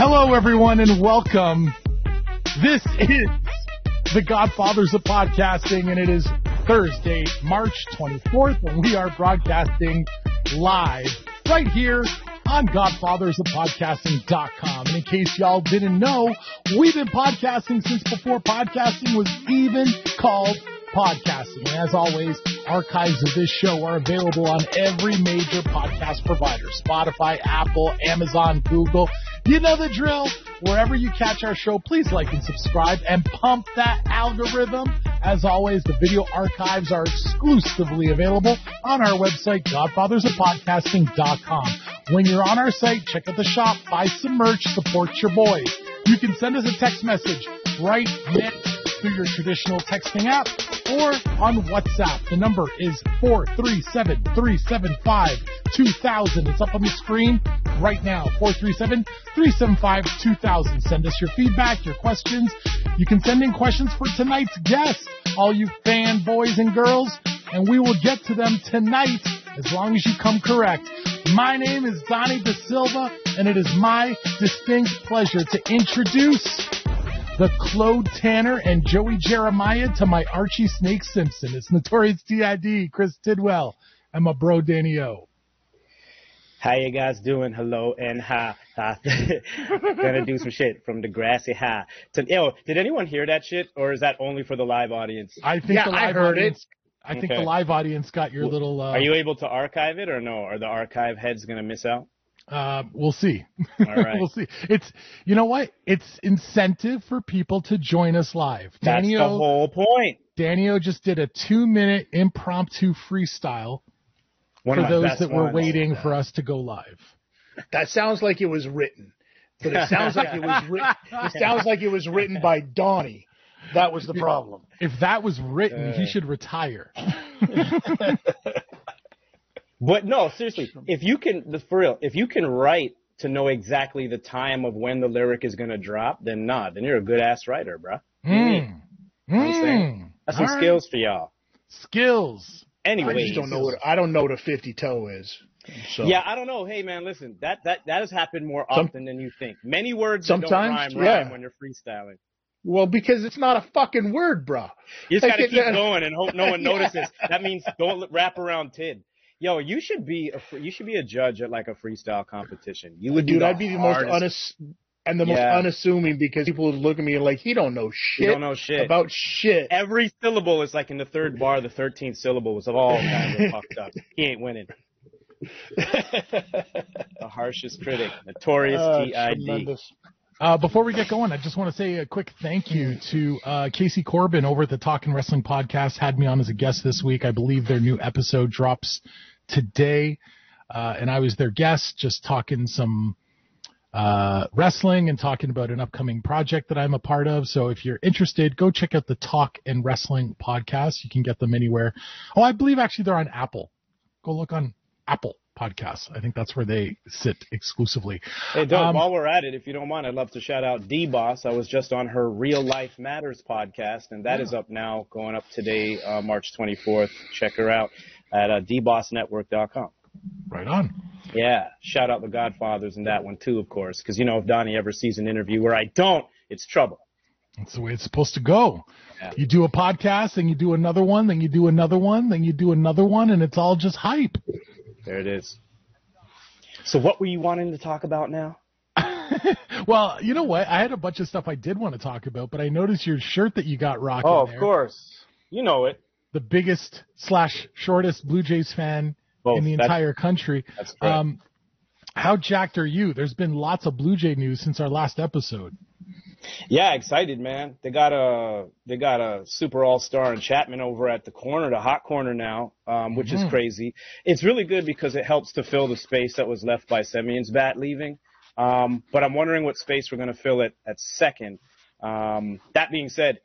Hello, everyone, and welcome. This is the Godfathers of Podcasting, and it is Thursday, March 24th, and we are broadcasting live right here on godfathersofpodcasting.com. And in case y'all didn't know, we've been podcasting since before podcasting was even called podcasting. And as always, archives of this show are available on every major podcast provider: Spotify, Apple, Amazon, Google. You know the drill. Wherever you catch our show, please like and subscribe and pump that algorithm. As always, the video archives are exclusively available on our website, godfathersofpodcasting.com. When you're on our site, check out the shop, buy some merch, support your boys. You can send us a text message right now through your traditional texting app or on WhatsApp. The number is 437-375-2000. It's up on the screen right now, 437-375-2000. Send us your feedback, your questions. You can send in questions for tonight's guests, all you fanboys and girls, and we will get to them tonight as long as you come correct. My name is Donnie Da Silva, and it is my distinct pleasure to introduce the Claude Tanner and Joey Jeremiah to my Archie Snake Simpson. It's Notorious D.I.D., Chris Tidwell, and my bro Danny O. How you guys doing? Hello and hi. Gonna do some shit from the grassy high. Did anyone hear that shit, or is that only for the live audience? I think the live I heard audience, it. I think the live audience got your little... Are you able to archive it or no? Are the archive heads gonna miss out? We'll see. All right. We'll see. It's, you know what? It's incentive for people to join us live. That's the whole point. Danny-O just did a 2-minute impromptu freestyle for those that were waiting for us to go live. That sounds like it was written, but it sounds like it was written. It sounds like it was written by Donnie. That was the problem. If that was written, he should retire. But no, seriously, if you can, for real, if you can write to know exactly the time of when the lyric is going to drop, then you're a good ass writer, bro. That's some skills for y'all. Skills. Anyway, I don't know what a 50-toe is. So. Yeah, I don't know. Hey man, listen, that has happened more often than you think. Many words that don't rhyme when you're freestyling. Well, because it's not a fucking word, bro. You just got to keep going and hope no one notices. That means don't wrap around Tid. Yo, you should be a judge at like a freestyle competition. You would, I'd be the most most unassuming, because people would look at me like, he don't know shit. You don't know shit about shit. Every syllable is like in the third bar, the 13th syllable was all kinds of fucked up. He ain't winning. The harshest critic, Notorious D.I.D. Before we get going, I just want to say a quick thank you to Casey Corbin over at the Talkin' Wrestling Podcast. Had me on as a guest this week. I believe their new episode drops today, and I was their guest, just talking some wrestling and talking about an upcoming project that I'm a part of. So if you're interested, go check out the Talk and Wrestling Podcast. You can get them anywhere. Oh, I believe actually they're on Apple. Go look on Apple Podcasts. I think that's where they sit exclusively. Hey, Doug, while we're at it, if you don't mind, I'd love to shout out D-Boss. I was just on her Real Life Matters podcast, and that is up now, going up today, March 24th. Check her out at dbossnetwork.com. Right on. Yeah, shout out the Godfathers in that one too, of course, because if Donnie ever sees an interview where I don't, it's trouble. That's the way it's supposed to go. Yeah. You do a podcast, then you do another one, then you do another one, then you do another one, and it's all just hype. There it is. So what were you wanting to talk about now? Well, you know what? I had a bunch of stuff I did want to talk about, but I noticed your shirt that you got rocking there. Oh, there. Of course. You know it. The biggest / shortest Blue Jays fan in the entire country. That's correct. How jacked are you? There's been lots of Blue Jay news since our last episode. Yeah, excited, man. They got a super all-star in Chapman over at the corner, the hot corner now, which is crazy. It's really good because it helps to fill the space that was left by Semion's bat leaving. But I'm wondering what space we're going to fill at second. That being said,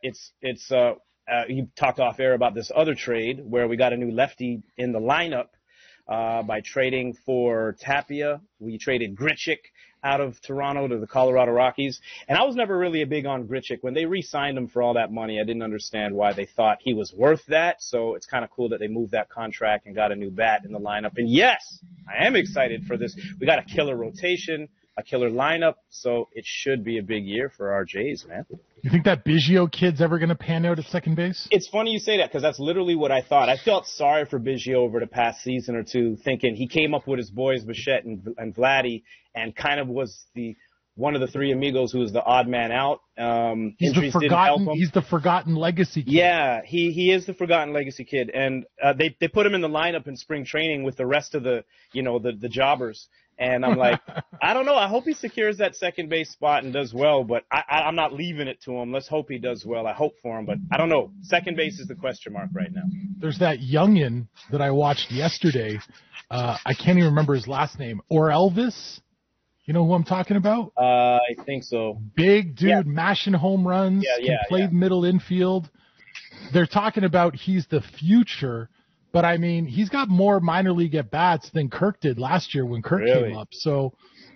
you talked off air about this other trade where we got a new lefty in the lineup by trading for Tapia. We traded Grichuk out of Toronto to the Colorado Rockies. And I was never really big on Grichuk. When they re-signed him for all that money, I didn't understand why they thought he was worth that. So it's kind of cool that they moved that contract and got a new bat in the lineup. And yes, I am excited for this. We got a killer rotation. a killer lineup. So it should be a big year for our Jays, man. You think that Biggio kid's ever going to pan out at second base? It's funny you say that because that's literally what I thought. I felt sorry for Biggio over the past season or two, thinking he came up with his boys, Bichette and Vladdy, and kind of was one of the three amigos who was the odd man out. He's the forgotten legacy kid. Yeah, he is the forgotten legacy kid. And they put him in the lineup in spring training with the rest of the jobbers. And I'm like, I don't know. I hope he secures that second base spot and does well, but I'm not leaving it to him. Let's hope he does well. I hope for him, but I don't know. Second base is the question mark right now. There's that youngin that I watched yesterday. I can't even remember his last name. Or Elvis. You know who I'm talking about? I think so. Big dude, mashing home runs, can play middle infield. They're talking about he's the future, but I mean, he's got more minor league at bats than Kirk did last year when Kirk came up. So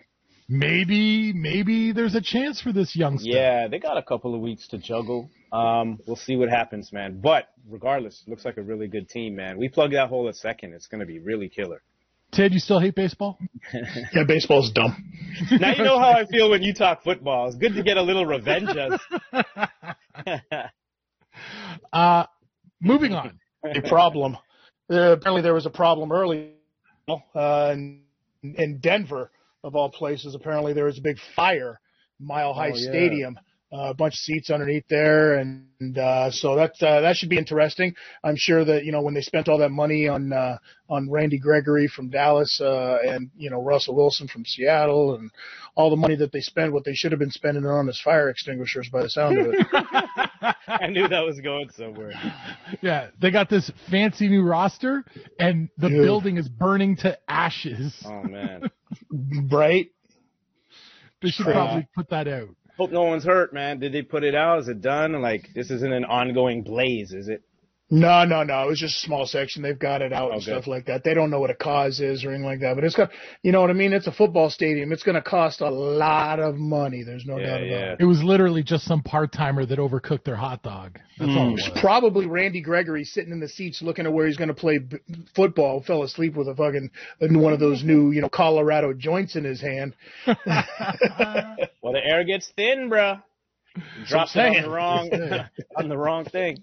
maybe there's a chance for this youngster. Yeah, they got a couple of weeks to juggle. We'll see what happens, man. But regardless, looks like a really good team, man. We plug that hole at second. It's going to be really killer. Ted, you still hate baseball? Yeah, baseball's dumb. Now you know how I feel when you talk football. It's good to get a little revenge. Moving on. A problem. Apparently there was a problem early in Denver, of all places. Apparently there was a big fire, Mile High Stadium. A bunch of seats underneath there, and so that should be interesting. I'm sure that when they spent all that money on Randy Gregory from Dallas and Russell Wilson from Seattle, and all the money that they spent, what they should have been spending on is fire extinguishers by the sound of it. I knew that was going somewhere. Yeah, they got this fancy new roster, and the building is burning to ashes. Oh man, right? They should probably put that out. Hope no one's hurt, man. Did they put it out? Is it done? Like, this isn't an ongoing blaze, is it? No. It was just a small section. They've got it out and stuff like that. They don't know what a cause is or anything like that. But it's got, you know what I mean? It's a football stadium. It's going to cost a lot of money. There's no doubt about it. It was literally just some part-timer that overcooked their hot dog. That's all it was. Probably Randy Gregory sitting in the seats looking at where he's going to play football, fell asleep with a fucking one of those new, Colorado joints in his hand. Well, the air gets thin, bro. Drops it on the wrong thing.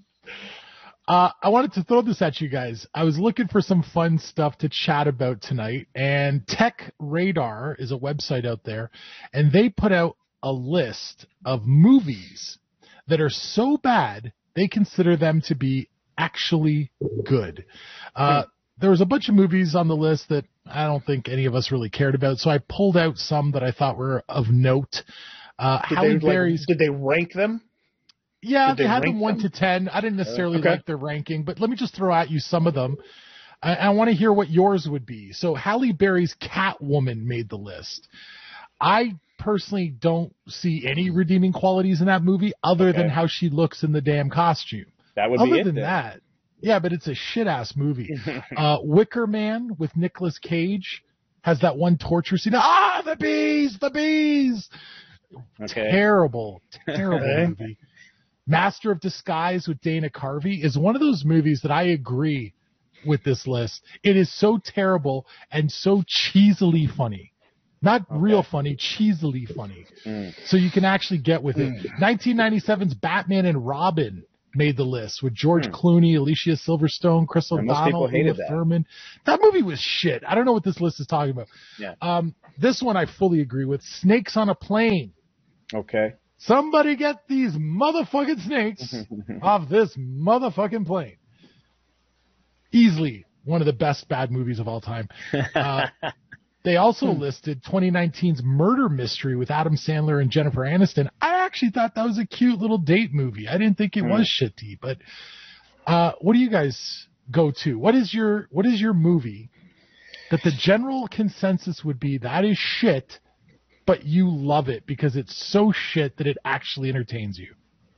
I wanted to throw this at you guys. I was looking for some fun stuff to chat about tonight, and Tech Radar is a website out there, and they put out a list of movies that are so bad they consider them to be actually good. There was a bunch of movies on the list that I don't think any of us really cared about, so I pulled out some that I thought were of note. Halle Berry's. Did they rank them? Yeah, they had them 1 to 10. I didn't necessarily like their ranking, but let me just throw at you some of them. I want to hear what yours would be. So Halle Berry's Catwoman made the list. I personally don't see any redeeming qualities in that movie other than how she looks in the damn costume. That would be it. Other than that, yeah, but it's a shit-ass movie. Wicker Man with Nicolas Cage has that one torture scene. The bees! Okay. Terrible movie. Master of Disguise with Dana Carvey is one of those movies that I agree with this list. It is so terrible and so cheesily funny. Not real funny, cheesily funny. So you can actually get with it. 1997's Batman and Robin made the list with George Clooney, Alicia Silverstone, Chris O'Donnell, Uma Thurman. That movie was shit. I don't know what this list is talking about. Yeah. This one I fully agree with. Snakes on a Plane. Okay. Somebody get these motherfucking snakes off this motherfucking plane. Easily one of the best bad movies of all time. They also listed 2019's Murder Mystery with Adam Sandler and Jennifer Aniston. I actually thought that was a cute little date movie. I didn't think it was shitty, but what do you guys go to? What is your movie that the general consensus would be that is shit, but you love it because it's so shit that it actually entertains you?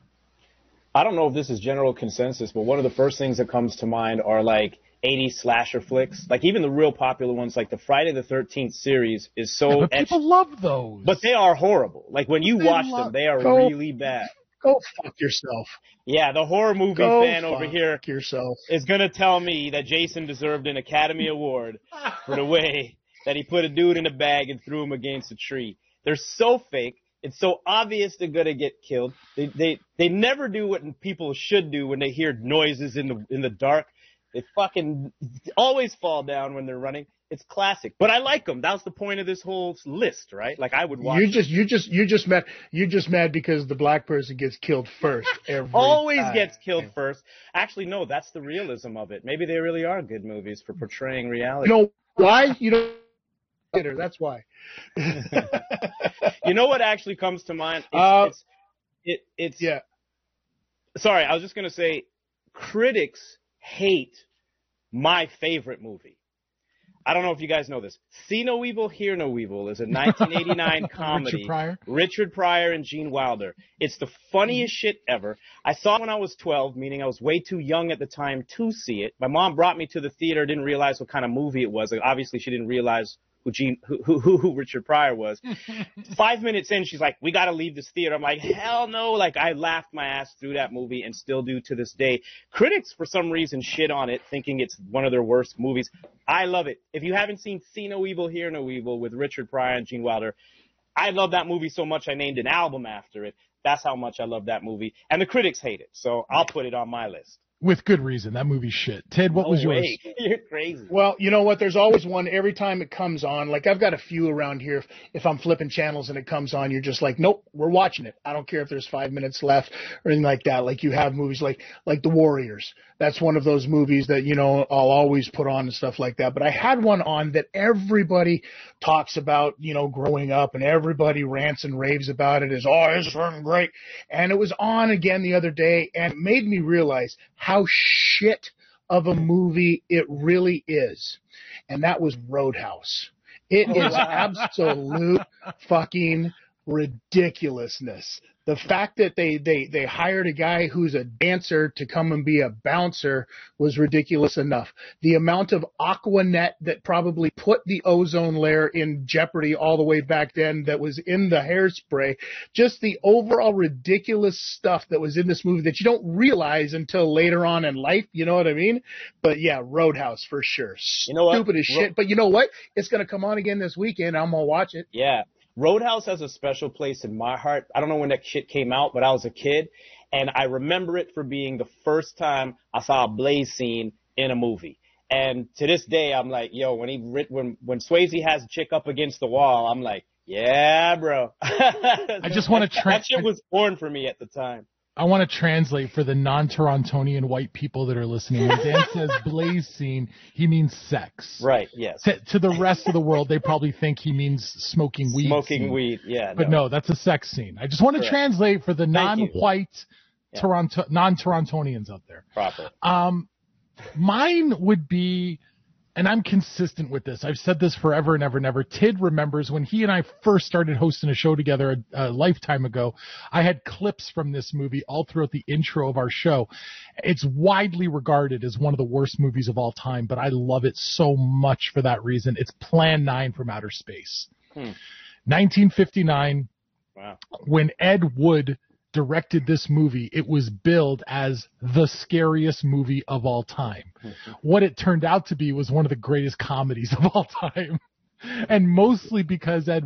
I don't know if this is general consensus, but one of the first things that comes to mind are like 80s slasher flicks. Like even the real popular ones, like the Friday the 13th series is so but people love those. But they are horrible. Like when you watch them, they are really bad. Go fuck yourself. Yeah, the horror movie fan over here yourself. Is going to tell me that Jason deserved an Academy Award for the way that he put a dude in a bag and threw him against a tree. They're so fake. It's so obvious they're gonna get killed. They never do what people should do when they hear noises in the dark. They fucking always fall down when they're running. It's classic, but I like them. That's the point of this whole list, right? Like I would watch. You just mad because the black person gets killed first. Always gets killed first. Actually, no, that's the realism of it. Maybe they really are good movies for portraying reality. You know why? You know, that's why. You know what actually comes to mind? It's yeah. Sorry, I was just gonna say, critics hate my favorite movie. I don't know if you guys know this. See No Evil, Hear No Evil is a 1989 comedy. Richard Pryor and Gene Wilder. It's the funniest shit ever. I saw it when I was 12, meaning I was way too young at the time to see it. My mom brought me to the theater, didn't realize what kind of movie it was. Like, obviously, she didn't realize who Richard Pryor was. 5 minutes in, she's like, we got to leave this theater. I'm like, hell no. Like, I laughed my ass through that movie and still do to this day. Critics, for some reason, shit on it, thinking it's one of their worst movies. I love it. If you haven't seen See No Evil, Hear No Evil with Richard Pryor and Gene Wilder, I love that movie so much I named an album after it. That's how much I love that movie. And the critics hate it, so I'll put it on my list. With good reason. That movie's shit. Ted, what was yours? You're crazy. Well, you know what? There's always one every time it comes on. Like, I've got a few around here. If I'm flipping channels and it comes on, you're just like, nope, we're watching it. I don't care if there's 5 minutes left or anything like that. Like, you have movies like The Warriors. That's one of those movies that, you know, I'll always put on and stuff like that. But I had one on that everybody talks about, you know, growing up, and everybody rants and raves about it as, oh, it's fucking great. And it was on again the other day, and it made me realize how shit of a movie it really is. And that was Roadhouse. It is absolute fucking ridiculousness. The fact that they hired a guy who's a dancer to come and be a bouncer was ridiculous enough. The amount of Aquanet that probably put the ozone layer in jeopardy all the way back then that was in the hairspray, just the overall ridiculous stuff that was in this movie that you don't realize until later on in life, you know what I mean? But yeah, Roadhouse for sure. You know what? Stupid as shit. But you know what? It's going to come on again this weekend. I'm going to watch it. Yeah. Roadhouse has a special place in my heart. I don't know when that shit came out, but I was a kid, and I remember it for being the first time I saw a Blaze scene in a movie. And to this day, I'm like, yo, when Swayze has a chick up against the wall, I'm like, yeah, bro. I just want to that shit was born for me at the time. I want to translate for the non-Torontonian white people that are listening. When Dan says Blaze scene, he means sex. Right, yes. To the rest of the world, they probably think he means smoking weed. Smoking weed, yeah. But no, that's a sex scene. I just want to translate for the non-white non-Torontonians out there. Proper. Mine would be, and I'm consistent with this, I've said this forever and ever and ever. Tid remembers when he and I first started hosting a show together a lifetime ago, I had clips from this movie all throughout the intro of our show. It's widely regarded as one of the worst movies of all time, but I love it so much for that reason. It's Plan 9 from Outer Space. 1959, wow. When Ed Wood directed this movie, it was billed as the scariest movie of all time. What it turned out to be was one of the greatest comedies of all time. And mostly because Ed